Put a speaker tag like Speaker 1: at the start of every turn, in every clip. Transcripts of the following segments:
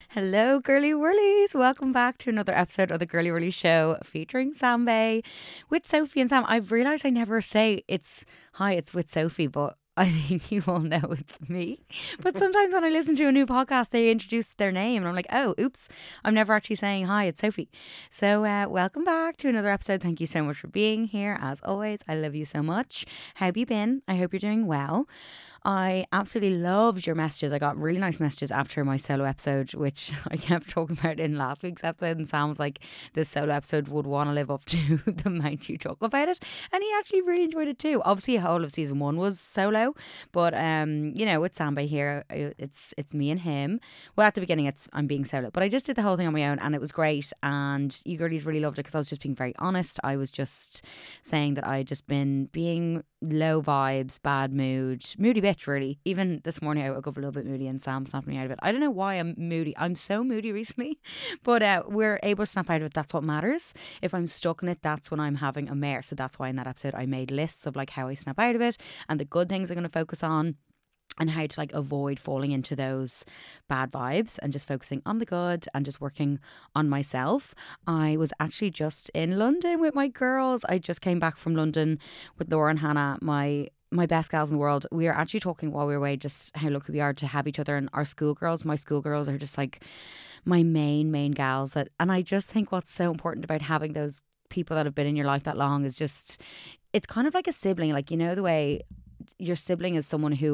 Speaker 1: Hello, girly whirlies. Welcome back to another episode of the Girly Whirly Show featuring Sambe with Sophie and Sam. I've realised I never say it's with Sophie, but I think you all know it's me. But sometimes when I listen to a new podcast, they introduce their name and I'm like, oh, oops, I'm never actually saying hi, it's Sophie. So welcome back to another episode. Thank you so much for being here. As always, I love you so much. How have you been? I hope you're doing well. I absolutely loved your messages. I got really nice messages after my solo episode, which I kept talking about in last week's episode. And Sam was like, this solo episode would want to live up to the amount you talk about it. And he actually really enjoyed it too. Obviously, the whole of season 1 was solo. But, with Samba here, it's me and him. Well, at the beginning, I'm being solo. But I just did the whole thing on my own and it was great. And you girlies really loved it because I was just being very honest. I was just saying that I had just been being low vibes, bad mood, moody bitch really. Even this morning I woke up a little bit moody and Sam snapped me out of it. I don't know why I'm moody. I'm so moody recently. But we're able to snap out of it. That's what matters. If I'm stuck in it, that's when I'm having a mare. So that's why in that episode I made lists of like how I snap out of it and the good things I'm going to focus on. And how to like avoid falling into those bad vibes and just focusing on the good and just working on myself. I was actually just in London with my girls. I just came back from London with Laura and Hannah, my best gals in the world. We were actually talking while we were away just how lucky we are to have each other, and our schoolgirls. My schoolgirls are just like my main gals. And I just think what's so important about having those people that have been in your life that long is just, it's kind of like a sibling. Like, you know, the way your sibling is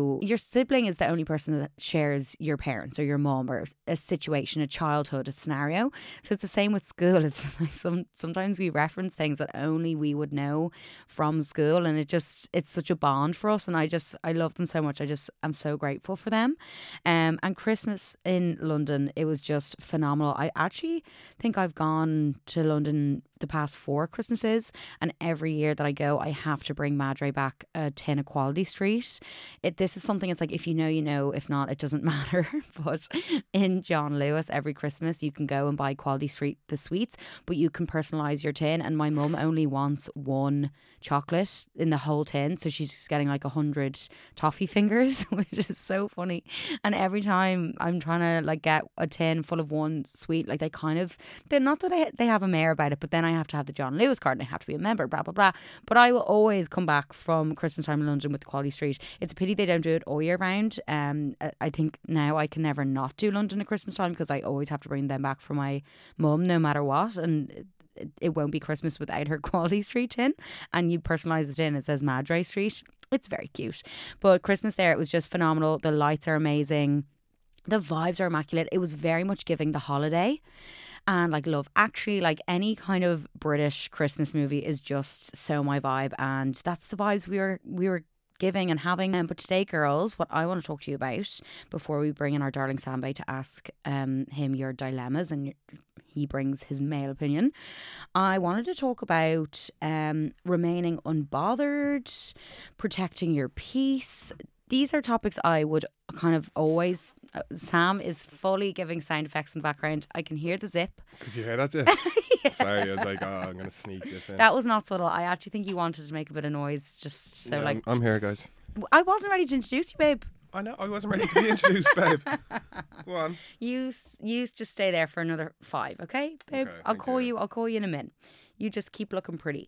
Speaker 1: the only person that shares your parents or your mom or a situation, a childhood, a scenario. So it's the same with school. It's like sometimes we reference things that only we would know from school, and it's such a bond for us. And I love them so much. I'm so grateful for them. And Christmas in London, it was just phenomenal. I actually think I've gone to London the past 4 Christmases, and every year that I go I have to bring Madre back a tin of Quality Street. This is something, it's like if you know you know, if not it doesn't matter. But in John Lewis every Christmas you can go and buy Quality Street the sweets, but you can personalise your tin, and my mum only wants 1 chocolate in the whole tin, so she's just getting like 100 toffee fingers, which is so funny. And every time I'm trying to like get a tin full of 1 sweet, like they're not that they have a mare about it, but then I have to have the John Lewis card and I have to be a member, blah blah blah. But I will always come back from Christmas time in London with Quality Street. It's a pity they don't do it all year round. I think now I can never not do London at Christmas time because I always have to bring them back for my mum no matter what, and it won't be Christmas without her Quality Street tin. And you personalise the tin, it says Madre Street. It's very cute. But Christmas there, it was just phenomenal. The lights are amazing. The vibes are immaculate. It was very much giving The Holiday. And like Love Actually, like any kind of British Christmas movie is just so my vibe. And that's the vibes we were giving and having. But today, girls, what I want to talk to you about before we bring in our darling Sambe to ask him your dilemmas and he brings his male opinion, I wanted to talk about remaining unbothered, protecting your peace. These are topics I would kind of always... Sam is fully giving sound effects in the background. I can hear the zip.
Speaker 2: Because you hear that zip?
Speaker 1: Yeah.
Speaker 2: Sorry, I was like, I'm going to sneak this in.
Speaker 1: That was not subtle. I actually think you wanted to make a bit of noise just so
Speaker 2: Yeah, I'm here, guys.
Speaker 1: I wasn't ready to introduce you, babe.
Speaker 2: I know, I wasn't ready to be introduced, babe. Go on.
Speaker 1: You just stay there for another 5, okay, babe?
Speaker 2: Okay,
Speaker 1: I'll call you in a minute. You just keep looking pretty.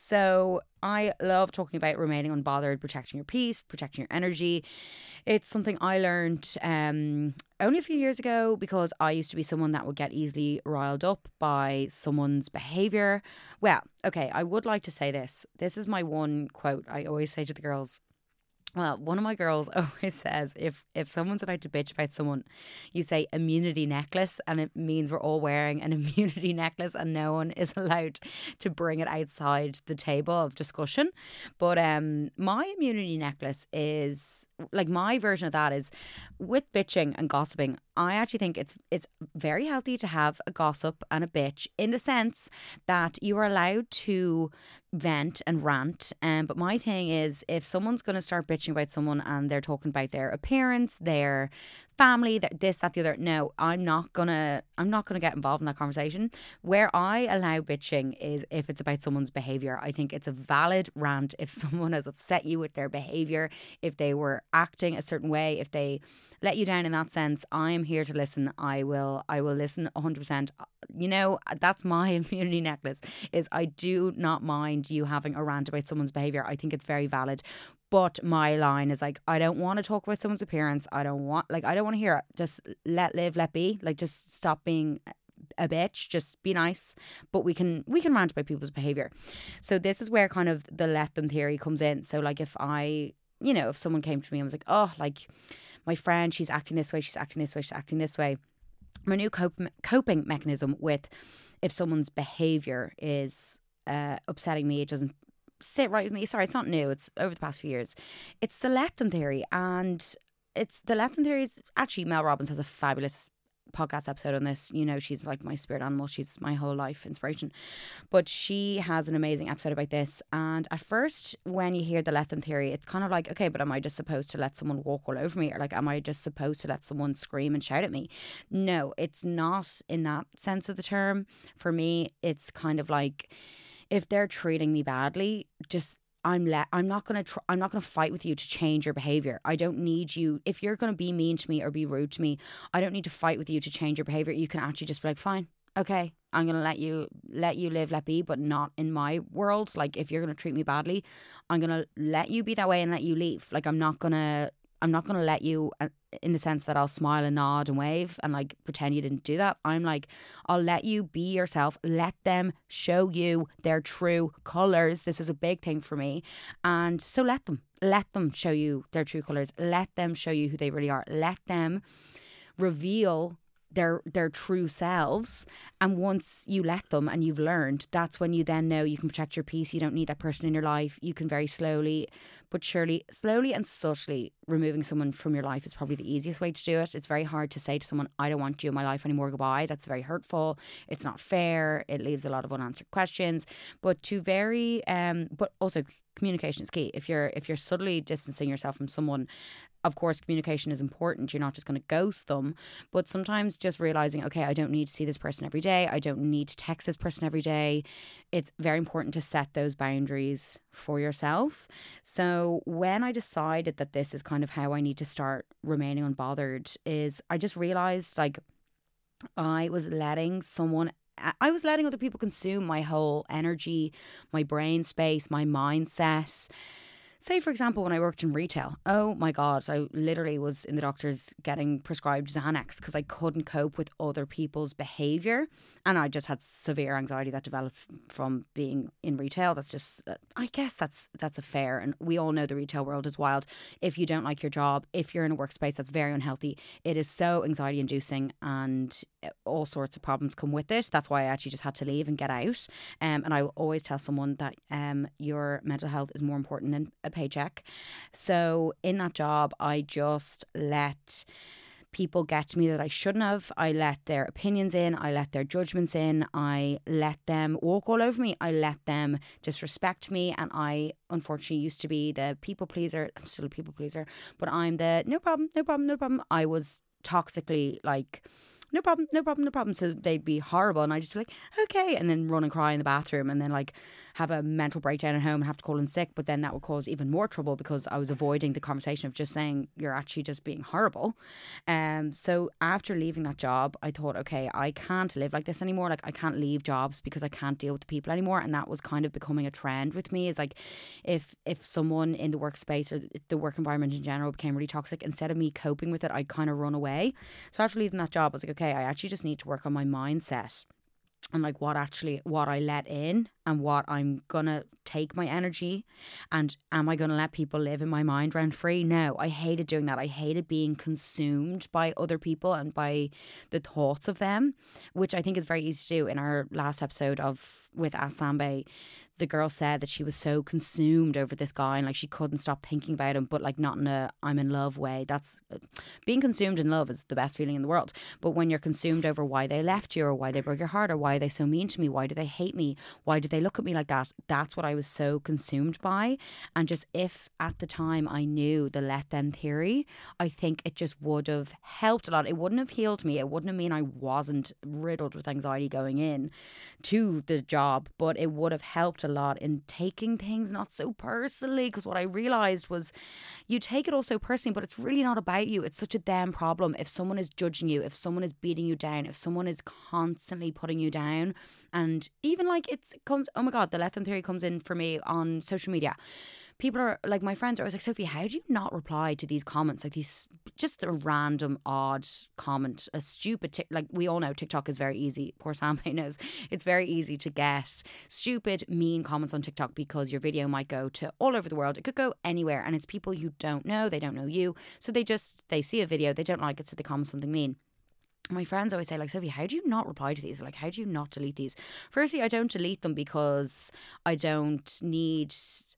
Speaker 1: So I love talking about remaining unbothered, protecting your peace, protecting your energy. It's something I learned only a few years ago because I used to be someone that would get easily riled up by someone's behaviour. Well, okay, I would like to say this. This is my one quote I always say to the girls. Well, one of my girls always says if someone's about to bitch about someone, you say immunity necklace, and it means we're all wearing an immunity necklace and no one is allowed to bring it outside the table of discussion. But my immunity necklace is, like, my version of that is with bitching and gossiping. I actually think it's very healthy to have a gossip and a bitch in the sense that you are allowed to vent and rant. But my thing is, if someone's going to start bitching about someone and they're talking about their appearance, their family, this, that, the other, no, I'm not gonna get involved in that conversation. Where I allow bitching is if it's about someone's behavior. I think it's a valid rant if someone has upset you with their behavior, if they were acting a certain way, if they let you down in that sense. I'm here to listen. I will listen 100%. You know, that's my immunity necklace, is I do not mind you having a rant about someone's behavior. I think it's very valid. But my line is like, I don't want to talk about someone's appearance. I don't want to hear it. Just let live, let be. Like, just stop being a bitch. Just be nice. But we can rant about people's behavior. So this is where kind of the let them theory comes in. So like if someone came to me and was like, oh, like my friend, she's acting this way, she's acting this way, she's acting this way. My new coping mechanism with if someone's behavior is upsetting me, it doesn't sit right with me. Sorry, it's not new. It's over the past few years. It's the let them theory. And it's the let them theory is actually, Mel Robbins has a fabulous podcast episode on this. You know, she's like my spirit animal. She's my whole life inspiration. But she has an amazing episode about this. And at first, when you hear the let them theory, it's kind of like, okay, but am I just supposed to let someone walk all over me? Or like, am I just supposed to let someone scream and shout at me? No, it's not in that sense of the term. For me, it's kind of like, if they're treating me badly, just I'm not gonna fight with you to change your behavior. I don't need you. If you're gonna be mean to me or be rude to me, I don't need to fight with you to change your behavior. You can actually just be like, fine, okay, I'm gonna let you live, let be, but not in my world. Like, if you're gonna treat me badly, I'm gonna let you be that way and let you leave. Like, I'm not gonna let you, in the sense that I'll smile and nod and wave and like pretend you didn't do that. I'm like, I'll let you be yourself. Let them show you their true colours. This is a big thing for me. And so let them show you their true colours. Let them show you who they really are. Let them reveal their true selves. And once you let them and you've learned, that's when you then know you can protect your peace. You don't need that person in your life. You can very slowly but surely, slowly and subtly, removing someone from your life is probably the easiest way to do it. It's very hard to say to someone, I don't want you in my life anymore, goodbye. That's very hurtful. It's not fair. It leaves a lot of unanswered questions. But but also communication is key. If you're subtly distancing yourself from someone, of course, communication is important. You're not just going to ghost them. But sometimes just realizing, okay, I don't need to see this person every day. I don't need to text this person every day. It's very important to set those boundaries for yourself. So when I decided that this is kind of how I need to start remaining unbothered, is I just realized like I was letting other people consume my whole energy, my brain space, my mindset. Say, for example, when I worked in retail, oh my God, I literally was in the doctors getting prescribed Xanax because I couldn't cope with other people's behaviour. And I just had severe anxiety that developed from being in retail. That's just, I guess that's a fair. And we all know the retail world is wild. If you don't like your job, if you're in a workspace that's very unhealthy, it is so anxiety inducing and all sorts of problems come with it. That's why I actually just had to leave and get out. And I will always tell someone that your mental health is more important than a paycheck. So in that job, I just let people get to me that I shouldn't have. I let their opinions in. I let their judgments in. I let them walk all over me. I let them disrespect me. And I unfortunately used to be the people pleaser. I'm still a people pleaser, but I'm the no problem, no problem, no problem. I was toxically like, no problem, no problem, no problem. So they'd be horrible and I'd just be like, okay. And then run and cry in the bathroom and then like have a mental breakdown at home and have to call in sick. But then that would cause even more trouble because I was avoiding the conversation of just saying, you're actually just being horrible. So after leaving that job, I thought, okay, I can't live like this anymore. Like I can't leave jobs because I can't deal with the people anymore. And that was kind of becoming a trend with me, is like if someone in the workspace or the work environment in general became really toxic, instead of me coping with it, I'd kind of run away. So after leaving that job, I was like, okay, I actually just need to work on my mindset and like what I let in and what I'm gonna take my energy, and am I gonna let people live in my mind rent free? No, I hated doing that. I hated being consumed by other people and by the thoughts of them, which I think is very easy to do. In our last episode with Ask Sambe, the girl said that she was so consumed over this guy and like she couldn't stop thinking about him, but like not in a I'm in love way. That's being consumed in love is the best feeling in the world. But when you're consumed over why they left you or why they broke your heart or why are they so mean to me, why do they hate me, why do they look at me like that, that's what I was so consumed by. And just if at the time I knew the let them theory, I think it just would have helped a lot. It wouldn't have healed me. It wouldn't have mean I wasn't riddled with anxiety going in to the job, but it would have helped a lot in taking things not so personally. Because what I realized was you take it all so personally, but it's really not about you. It's such a them problem. If someone is judging you, if someone is beating you down, if someone is constantly putting you down, and even like it comes, oh my God, the let them theory comes in for me on social media. People are like, my friends are always like, Sophie, how do you not reply to these comments? Like these, just a random odd comment, a stupid, like we all know TikTok is very easy. Poor Sam knows it's very easy to get stupid, mean comments on TikTok because your video might go to all over the world. It could go anywhere and it's people you don't know. They don't know you. So they see a video, they don't like it, so they comment something mean. My friends always say, like, Sophie, how do you not reply to these? Like, how do you not delete these? Firstly, I don't delete them because I don't need,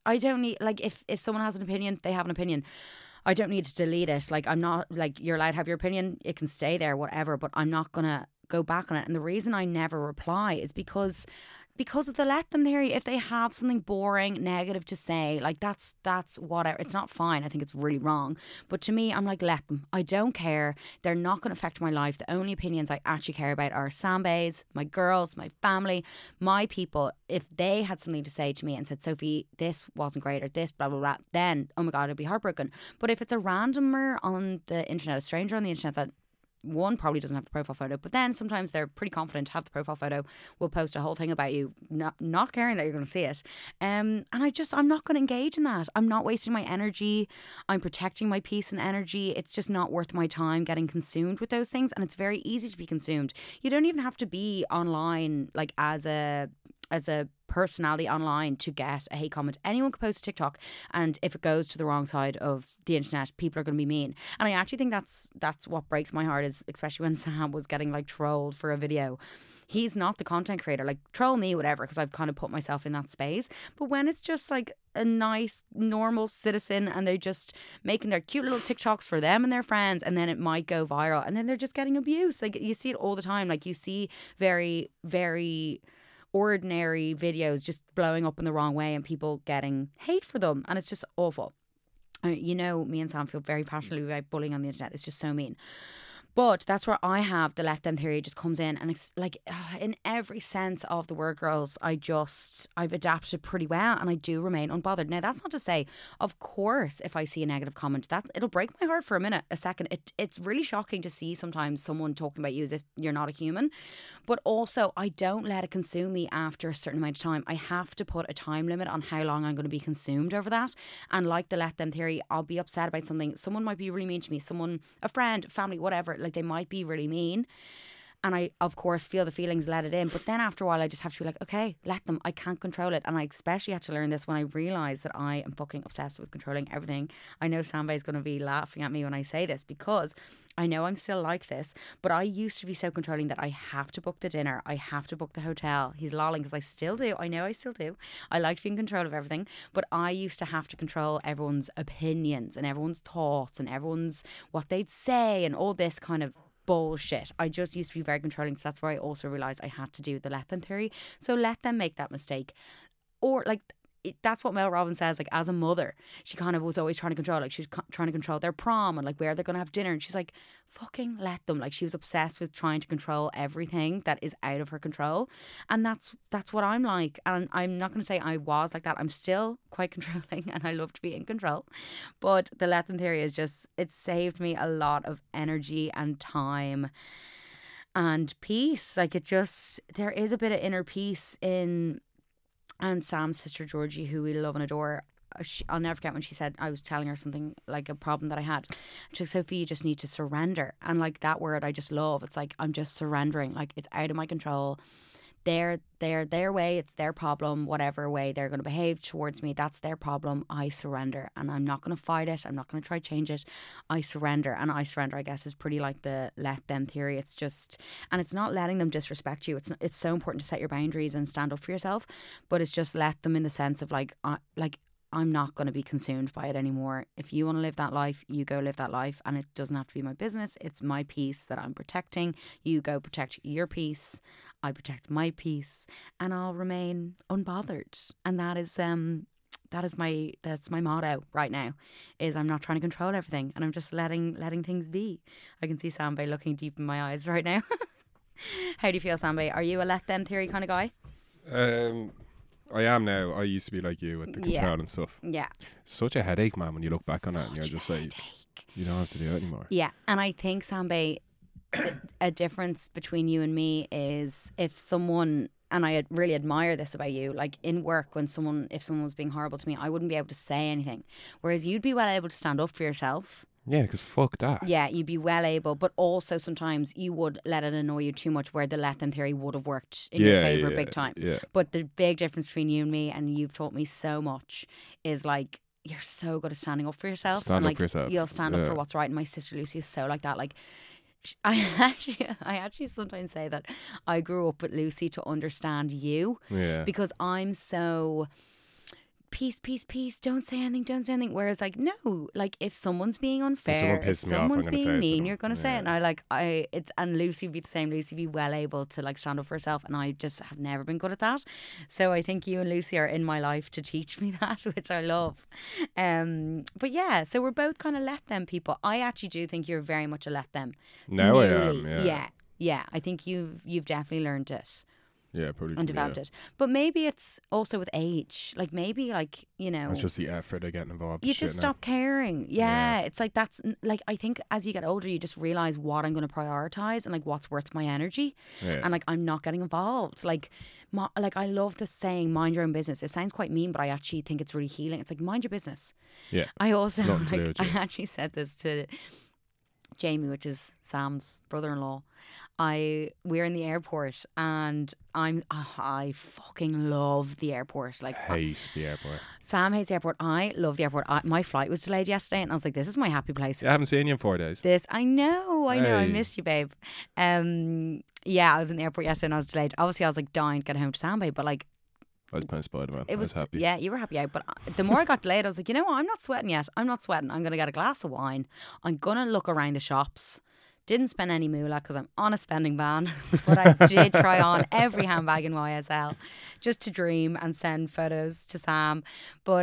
Speaker 1: like, if someone has an opinion, they have an opinion. I don't need to delete it. Like, I'm not, like, you're allowed to have your opinion. It can stay there, whatever, but I'm not going to go back on it. And the reason I never reply is because of the let them theory. If they have something boring, negative to say, like that's whatever. It's not fine. I think it's really wrong. But to me, I'm like, let them. I don't care. They're not going to affect my life. The only opinions I actually care about are Sambays, my girls, my family, my people. If they had something to say to me and said, Sophie, this wasn't great or this, blah, blah, blah, then, oh my God, I'd be heartbroken. But if it's a randomer on the internet, a stranger on the internet that one probably doesn't have the profile photo, but then sometimes they're pretty confident to have the profile photo, will post a whole thing about you, not caring that you're going to see it. And I'm not going to engage in that. I'm not wasting my energy. I'm protecting my peace and energy. It's just not worth my time getting consumed with those things. And it's very easy to be consumed. You don't even have to be online like as a personality online to get a hate comment. Anyone could post a TikTok, and if it goes to the wrong side of the internet, people are going to be mean. And I actually think that's what breaks my heart, is especially when Sam was getting like trolled for a video. He's not the content creator. Like, troll me, whatever, because I've kind of put myself in that space. But when it's just like a nice, normal citizen and they're just making their cute little TikToks for them and their friends, and then it might go viral, and then they're just getting abused. Like, you see it all the time. Like, you see very, very ordinary videos just blowing up in the wrong way and people getting hate for them, and it's just awful. You know, me and Sam feel very passionately about bullying on the internet. It's just so mean. But that's where I have the let them theory just comes in, and it's like in every sense of the word, girls, I've adapted pretty well, and I do remain unbothered. Now, that's not to say, of course, if I see a negative comment, that it'll break my heart for a second. It's really shocking to see sometimes someone talking about you as if you're not a human. But also, I don't let it consume me after a certain amount of time. I have to put a time limit on how long I'm going to be consumed over that. And like the let them theory, I'll be upset about something. Someone might be really mean to me. Someone, a friend, family, whatever. Like, they might be really mean, and I of course feel the feelings, let it in, but then after a while I just have to be like, okay, let them. I can't control it. And I especially had to learn this when I realised that I am fucking obsessed with controlling everything. I know Samba is going to be laughing at me when I say this, because I know I'm still like this, but I used to be so controlling that I have to book the dinner, I have to book the hotel. He's lolling because I still do. I know I still do. I like to be in control of everything, but I used to have to control everyone's opinions and everyone's thoughts and everyone's what they'd say and all this kind of bullshit. I just used to be very controlling, so that's where I also realised I had to do the let them theory. So let them make that mistake. Or like, that's what Mel Robbins says, like, as a mother, she kind of was always trying to control, like, she was trying to control their prom and like where they're going to have dinner, and she's like, fucking let them. Like, she was obsessed with trying to control everything that is out of her control, and that's what I'm like. And I'm not going to say I was like that. I'm still quite controlling and I love to be in control, but the let them theory is just, it saved me a lot of energy and time and peace. Like, it just, there is a bit of inner peace in. And Sam's sister Georgie, who we love and adore, I'll never forget when she said, I was telling her something like a problem that I had. She said, Sophie, you just need to surrender. And like, that word I just love. It's like, I'm just surrendering. Like, it's out of my control. their way, it's their problem, whatever way they're going to behave towards me, that's their problem. I surrender, and I'm not going to fight it. I'm not going to try to change it. I surrender, and I surrender, I guess, is pretty like the let them theory. It's just, and it's not letting them disrespect you. It's so important to set your boundaries and stand up for yourself, but it's just let them in the sense of like I'm not going to be consumed by it anymore. If you want to live that life, you go live that life, and it doesn't have to be my business. It's my peace that I'm protecting. You go protect your peace. I protect my peace, and I'll remain unbothered. And that's my motto right now. Is I'm not trying to control everything, and I'm just letting things be. I can see Sambe looking deep in my eyes right now. How do you feel, Sambe? Are you a let them theory kind of guy?
Speaker 2: I am now. I used to be like you with the control and stuff.
Speaker 1: Yeah.
Speaker 2: Such a headache, man, when you look back on it and you're just like,
Speaker 1: headache.
Speaker 2: you don't have to do it anymore.
Speaker 1: Yeah, and I think, Sambe, a difference between you and me is if someone, and I really admire this about you, like in work, if someone was being horrible to me, I wouldn't be able to say anything. Whereas you'd be well able to stand up for yourself.
Speaker 2: Yeah, because fuck that.
Speaker 1: Yeah, you'd be well able, but also sometimes you would let it annoy you too much, where the let them theory would have worked in your favour big time.
Speaker 2: Yeah.
Speaker 1: But the big difference between you and me, and you've taught me so much, is like you're so good at standing up for yourself.
Speaker 2: Stand
Speaker 1: and
Speaker 2: up
Speaker 1: like
Speaker 2: for yourself.
Speaker 1: You'll stand up for what's right. And my sister Lucy is so like that. Like I actually sometimes say that I grew up with Lucy to understand you.
Speaker 2: Yeah.
Speaker 1: Because I'm so peace, don't say anything. Whereas like, no, like if someone's being unfair, if someone's being mean, you're going to say it. And and Lucy would be the same. Lucy would be well able to like stand up for herself, and I just have never been good at that. So I think you and Lucy are in my life to teach me that, which I love. But yeah, so we're both kind of let them people. I actually do think you're very much a let them.
Speaker 2: Now newly. I am,
Speaker 1: yeah. I think you've definitely learned it.
Speaker 2: Yeah, probably.
Speaker 1: And developed it. But maybe it's also with age. Like maybe like, you know.
Speaker 2: It's just the effort of getting involved.
Speaker 1: You just stop caring. Yeah. It's like that's like, I think as you get older, you just realise what I'm going to prioritise and like what's worth my energy.
Speaker 2: Yeah.
Speaker 1: And like I'm not getting involved. Like I love this saying, mind your own business. It sounds quite mean, but I actually think it's really healing. It's like, mind your business.
Speaker 2: Yeah.
Speaker 1: I also,
Speaker 2: I
Speaker 1: actually said this to Jamie, which is Sam's brother-in-law. We're in the airport, and I fucking love the airport. Like,
Speaker 2: hate the airport.
Speaker 1: Sam hates the airport. I love the airport. My flight was delayed yesterday, and I was like, "This is my happy place."
Speaker 2: I haven't seen you in 4 days.
Speaker 1: I know. I missed you, babe. Yeah, I was in the airport yesterday, and I was delayed. Obviously, I was like dying to get home to Sambe, but like,
Speaker 2: I was playing Spider-Man.
Speaker 1: I was
Speaker 2: happy.
Speaker 1: Yeah, you were happy out. But the more I got delayed, I was like, you know what? I'm not sweating yet. I'm going to get a glass of wine. I'm going to look around the shops. Didn't spend any moolah because I'm on a spending ban. But I did try on every handbag in YSL just to dream and send photos to Sam. But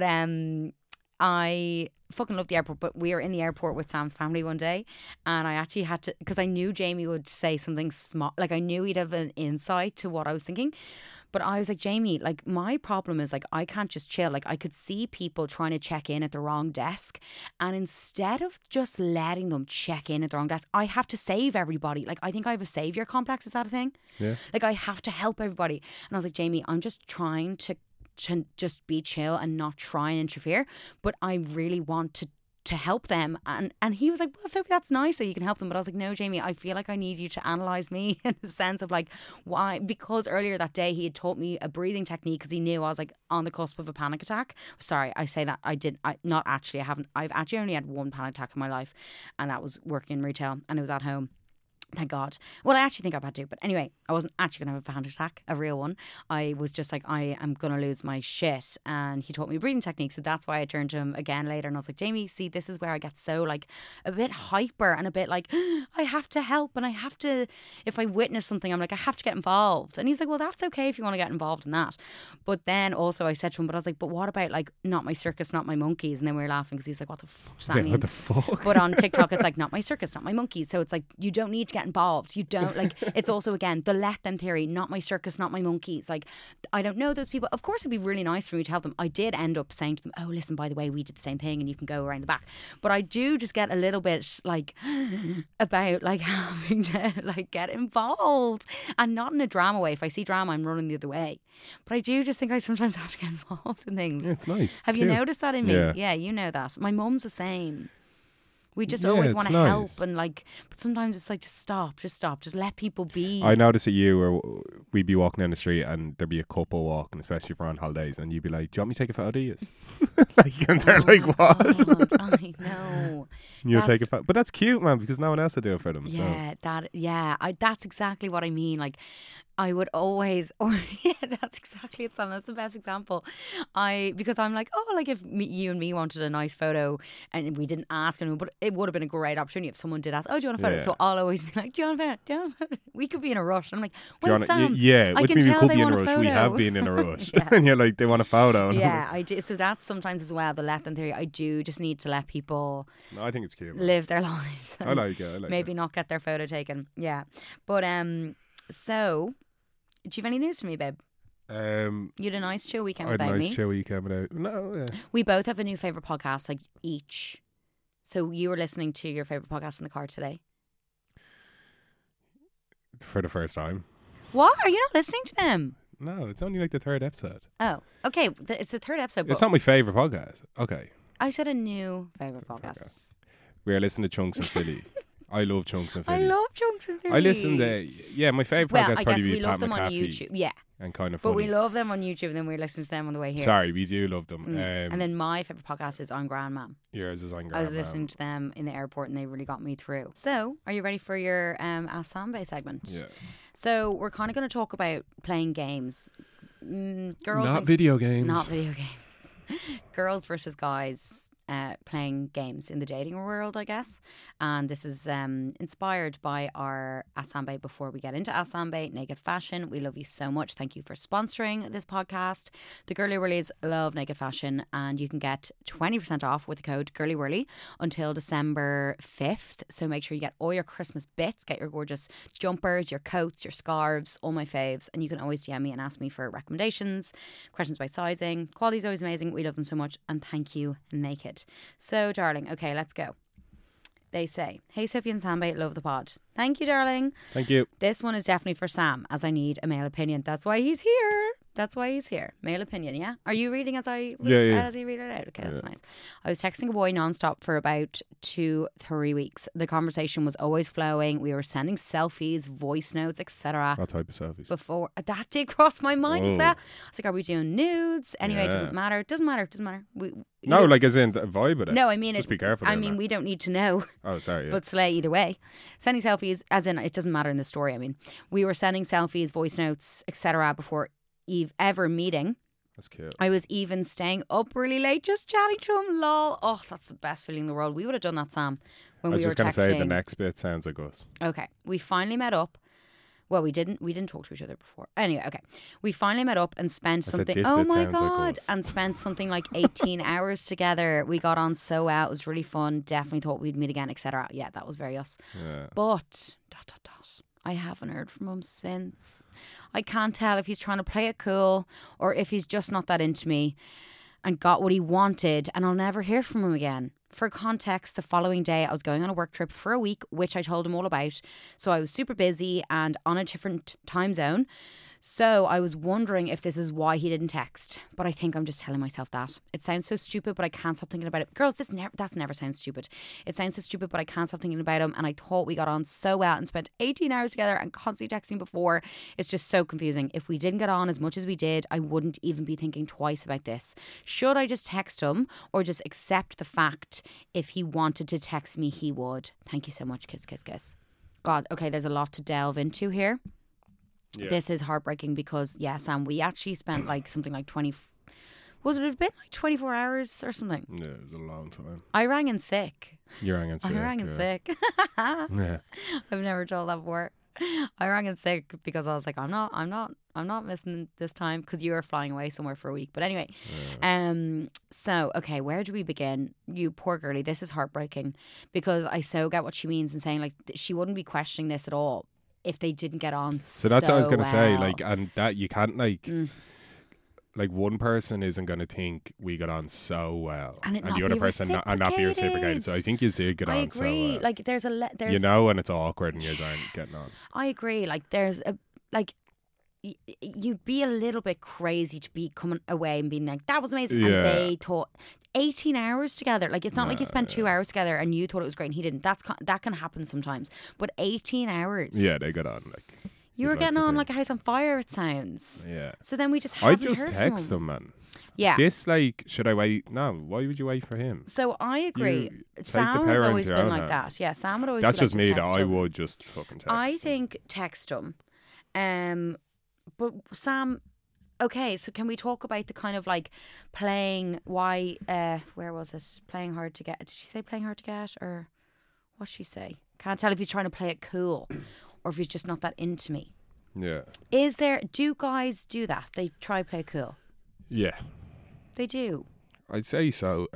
Speaker 1: I fucking love the airport. But we were in the airport with Sam's family one day, and I actually had to, because I knew Jamie would say something smart. Like I knew he'd have an insight to what I was thinking. But I was like, Jamie, like my problem is like I can't just chill. Like I could see people trying to check in at the wrong desk, and instead of just letting them check in at the wrong desk, I have to save everybody. Like I think I have a savior complex. Is that a thing?
Speaker 2: Yeah.
Speaker 1: Like I have to help everybody. And I was like, Jamie, I'm just trying to just be chill and not try and interfere, but I really want to help them. And he was like, well, Sophie, that's nice that you can help them. But I was like, no, Jamie, I feel like I need you to analyse me in the sense of like, why? Because earlier that day he had taught me a breathing technique because he knew I was like on the cusp of a panic attack. Sorry, I say that. I've actually only had one panic attack in my life, and that was working in retail, and it was at home. Thank God. Well, I actually think I've had to. But anyway, I wasn't actually going to have a panic attack, a real one. I was just like, I am going to lose my shit. And he taught me breathing techniques. So that's why I turned to him again later. And I was like, Jamie, see, this is where I get so like a bit hyper and a bit like, I have to help. And I have to, if I witness something, I'm like, I have to get involved. And he's like, well, that's okay if you want to get involved in that. But then also I said to him, but I was like, but what about like, not my circus, not my monkeys? And then we were laughing because he's like, what the fuck does that mean?
Speaker 2: What the fuck?
Speaker 1: But on TikTok, it's like, not my circus, not my monkeys. So it's like, you don't need to get involved. You don't like, it's also again the let them theory, not my circus, not my monkeys. Like I don't know those people. Of course it'd be really nice for me to help them. I did end up saying to them, oh listen, by the way, we did the same thing and you can go around the back. But I do just get a little bit like about like having to like get involved, and not in a drama way. If I see drama, I'm running the other way. But I do just think I sometimes have to get involved in things.
Speaker 2: Yeah, it's nice.
Speaker 1: Have you noticed that in me?
Speaker 2: Yeah.
Speaker 1: Yeah, you know that. My mum's the same. We just
Speaker 2: Yeah,
Speaker 1: always
Speaker 2: it's
Speaker 1: want to
Speaker 2: nice.
Speaker 1: help and like, but sometimes it's like, just stop, just let people be.
Speaker 2: I noticed at you where we'd be walking down the street and there'd be a couple walking, especially if we're on holidays, and you'd be like, "Do you want me to take a photo of you?" Like, and they're like,
Speaker 1: my
Speaker 2: "What?"
Speaker 1: God, I know.
Speaker 2: You'll take a
Speaker 1: That's-
Speaker 2: photo, but that's cute, man, because no one else will do it for them.
Speaker 1: That's exactly what I mean. Like, I would always, or yeah, that's exactly it, Sam. That's the best example. Because I'm like, oh, like if you and me wanted a nice photo and we didn't ask anyone, but it would have been a great opportunity if someone did ask, oh, do you want a photo?
Speaker 2: Yeah.
Speaker 1: So I'll always be like, do you want a photo? Do you want a photo? We could be in a rush. I'm like,
Speaker 2: Do you
Speaker 1: well,
Speaker 2: wanna-
Speaker 1: Sam,
Speaker 2: yeah,
Speaker 1: I
Speaker 2: which
Speaker 1: can
Speaker 2: means we
Speaker 1: tell
Speaker 2: could
Speaker 1: they
Speaker 2: be in
Speaker 1: want
Speaker 2: a
Speaker 1: a
Speaker 2: rush. We have
Speaker 1: photo.
Speaker 2: been in a rush,
Speaker 1: Yeah.
Speaker 2: and you're like, "They want a photo." And I'm
Speaker 1: Yeah, I do. So that's sometimes as well the let them theory. I do just need to let people
Speaker 2: like, no, I think it's cute. Man.
Speaker 1: live their lives.
Speaker 2: I like it. I like
Speaker 1: Maybe not get their photo taken. Yeah, but so do you have any news for me, babe?
Speaker 2: it.
Speaker 1: You had a nice chill weekend
Speaker 2: I had a
Speaker 1: without
Speaker 2: nice
Speaker 1: me.
Speaker 2: chill weekend without. No, yeah.
Speaker 1: We both have a new favorite podcast, like each. So you were listening to your favorite podcast in the car today.
Speaker 2: For the first time.
Speaker 1: What? Are you not listening to them?
Speaker 2: No, it's only like the third episode.
Speaker 1: Oh, okay. It's the third episode.
Speaker 2: It's
Speaker 1: But
Speaker 2: not my favorite podcast. Okay,
Speaker 1: I said a new favorite podcast.
Speaker 2: we are listening to Chunks and Philly. I love Chunks and
Speaker 1: I
Speaker 2: Philly.
Speaker 1: love Chunks and Philly.
Speaker 2: I listen to my favorite
Speaker 1: Well,
Speaker 2: podcast
Speaker 1: I
Speaker 2: probably
Speaker 1: guess we
Speaker 2: be
Speaker 1: love
Speaker 2: Pat
Speaker 1: them on
Speaker 2: McAfee
Speaker 1: YouTube. Yeah,
Speaker 2: and Kind of
Speaker 1: but
Speaker 2: Funny.
Speaker 1: we love them on YouTube, and then we listen to them on the way here.
Speaker 2: Sorry, we do love them.
Speaker 1: And then my favorite podcast is on Grandma.
Speaker 2: Yours is on
Speaker 1: I was
Speaker 2: Grandma.
Speaker 1: listening to them in the airport, and they really got me through. So, are you ready for your Ask Sambe segment?
Speaker 2: Yeah.
Speaker 1: So we're kind of going to talk about playing games. Girls
Speaker 2: Not
Speaker 1: and-
Speaker 2: video games.
Speaker 1: Not video games. Girls versus guys playing games in the dating world, I guess. And this is inspired by our Asambe. Before we get into Asambe, Naked Fashion, we love you so much. Thank you for sponsoring this podcast. The Girly Whirlies love Naked Fashion, and you can get 20% off with the code Girly Whirly until December 5th. So make sure you get all your Christmas bits, get your gorgeous jumpers, your coats, your scarves, all my faves. And you can always DM me and ask me for recommendations, questions about sizing. Quality's always amazing. We love them so much. And thank you, Naked. So, darling, okay, let's go. They say, hey, Sophie and Sambe, love the pod. Thank you, darling.
Speaker 2: Thank you.
Speaker 1: This one is definitely for Sam, as I need a male opinion. That's why he's here. That's why he's here. Male opinion, yeah? Are you reading as I as you read it out? Okay, that's nice. I was texting a boy nonstop for about 2-3 weeks. The conversation was always flowing. We were sending selfies, voice notes, etc.
Speaker 2: What type of selfies?
Speaker 1: Before that did cross my mind as
Speaker 2: Oh.
Speaker 1: well. I was like, are we doing nudes? Anyway, it
Speaker 2: Yeah.
Speaker 1: doesn't matter. Doesn't matter.
Speaker 2: No, like as in the vibe of it.
Speaker 1: No, I mean
Speaker 2: Just
Speaker 1: it.
Speaker 2: be careful.
Speaker 1: I
Speaker 2: doing
Speaker 1: mean,
Speaker 2: that.
Speaker 1: we don't need to know.
Speaker 2: Oh, sorry. Yeah.
Speaker 1: But slay either way. Sending selfies, as in, it doesn't matter in the story. I mean, we were sending selfies, voice notes, etc. before ever meeting.
Speaker 2: That's cute.
Speaker 1: I was even staying up really late just chatting to him. Lol. Oh, that's the best feeling in the world. We would have done that, Sam, when
Speaker 2: I was
Speaker 1: we were
Speaker 2: just going
Speaker 1: texting.
Speaker 2: to say the next bit sounds like us.
Speaker 1: Okay, we finally met up. Well, we didn't talk to each other before. Anyway, okay. We finally met up and spent
Speaker 2: I said
Speaker 1: something.
Speaker 2: this
Speaker 1: Oh
Speaker 2: bit
Speaker 1: my
Speaker 2: sounds like
Speaker 1: god!
Speaker 2: us.
Speaker 1: And spent something like 18 hours together. We got on so well. It was really fun. Definitely thought we'd meet again, etc. Yeah, that was very us.
Speaker 2: Yeah.
Speaker 1: But I haven't heard from him since. I can't tell if he's trying to play it cool or if he's just not that into me and got what he wanted, and I'll never hear from him again. For context, the following day I was going on a work trip for a week, which I told him all about. So I was super busy and on a different time zone. So I was wondering if this is why he didn't text. But I think I'm just telling myself that. It sounds so stupid, but I can't stop thinking about it. Girls, that's never sounds stupid. It sounds so stupid, but I can't stop thinking about him. And I thought we got on so well and spent 18 hours together and constantly texting before. It's just so confusing. If we didn't get on as much as we did, I wouldn't even be thinking twice about this. Should I just text him or just accept the fact if he wanted to text me, he would? Thank you so much. Kiss, kiss, kiss. God, okay, there's a lot to delve into here.
Speaker 2: Yeah.
Speaker 1: This is heartbreaking because, yeah, Sam, we actually spent like something like 20... Was it a bit like 24 hours or something?
Speaker 2: Yeah, it was a long time.
Speaker 1: I rang in sick.
Speaker 2: You rang in sick.
Speaker 1: I rang in
Speaker 2: yeah.
Speaker 1: sick.
Speaker 2: Yeah.
Speaker 1: I've never told that before. I rang in sick because I was like, I'm not missing this time because you were flying away somewhere for a week. But anyway, so okay, where do we begin? You poor girlie, this is heartbreaking because I so get what she means in saying like she wouldn't be questioning this at all if they didn't get on.
Speaker 2: So that's what I was going to say.
Speaker 1: well.
Speaker 2: Like, and that you can't like one person isn't going to think we got on so well,
Speaker 1: And it not
Speaker 2: the other
Speaker 1: be
Speaker 2: person not be reciprocated. So I think you did get
Speaker 1: I
Speaker 2: on so
Speaker 1: agree.
Speaker 2: well.
Speaker 1: Like there's
Speaker 2: You know when it's awkward and you aren't getting on.
Speaker 1: I agree. Like there's a like you'd be a little bit crazy to be coming away and being like, that was amazing.
Speaker 2: Yeah.
Speaker 1: And they thought 18 hours together. Like, it's not like you spent 2 hours together and you thought it was great and he didn't. That can happen sometimes. But 18 hours.
Speaker 2: Yeah, they got on like.
Speaker 1: You were
Speaker 2: you'd like
Speaker 1: getting
Speaker 2: to
Speaker 1: on
Speaker 2: think.
Speaker 1: like a house on fire, it sounds.
Speaker 2: Yeah.
Speaker 1: So then we just
Speaker 2: I
Speaker 1: haven't
Speaker 2: just
Speaker 1: heard
Speaker 2: text
Speaker 1: from
Speaker 2: them, man.
Speaker 1: Yeah.
Speaker 2: This, like, should I wait? No, why would you wait for him?
Speaker 1: So I agree.
Speaker 2: You take the
Speaker 1: Sam has
Speaker 2: power
Speaker 1: always
Speaker 2: into your
Speaker 1: been
Speaker 2: own
Speaker 1: like
Speaker 2: hands.
Speaker 1: that. Yeah, Sam would always
Speaker 2: That's
Speaker 1: be like,
Speaker 2: just me, that
Speaker 1: text
Speaker 2: I
Speaker 1: him.
Speaker 2: would just fucking text.
Speaker 1: I
Speaker 2: him.
Speaker 1: think text him. But Sam, okay, so can we talk about the kind of like playing, where was this? Playing hard to get. Did she say playing hard to get? Or what'd she say? Can't tell if he's trying to play it cool or if he's just not that into me.
Speaker 2: Yeah.
Speaker 1: Do guys do that? They try play cool.
Speaker 2: Yeah.
Speaker 1: They do.
Speaker 2: I'd say so.